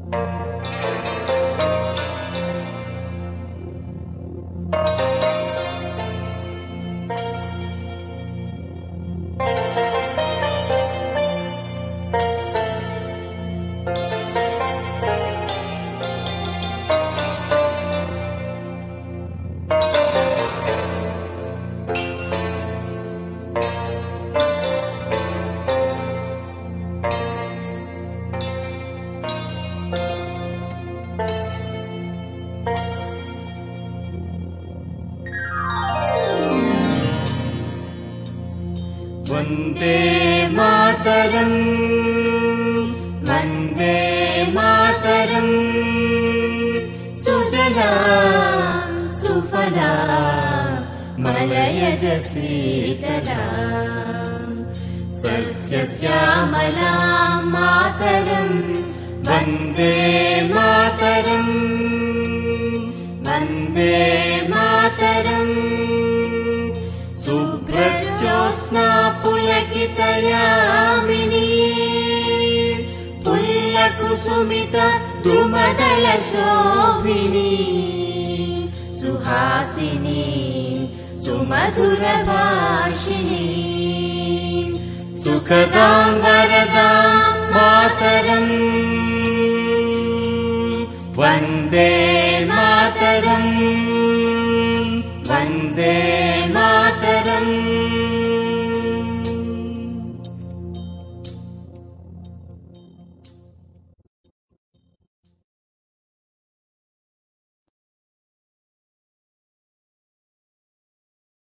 वन्दे मातरम् वन्दे मातरम् सुजला सुफला मलयज शीतला सस्यश्यामला मातरम् वन्दे मातरम् वन्दे मातरम् शुभ्रज्योत्स्ना पुलकितयामिनी पुल्लकुसुमित द्रुमदल शोभिनी सुहासिनी सुमधुर भाषिणी सुखदां वरदां मातरम् वन्दे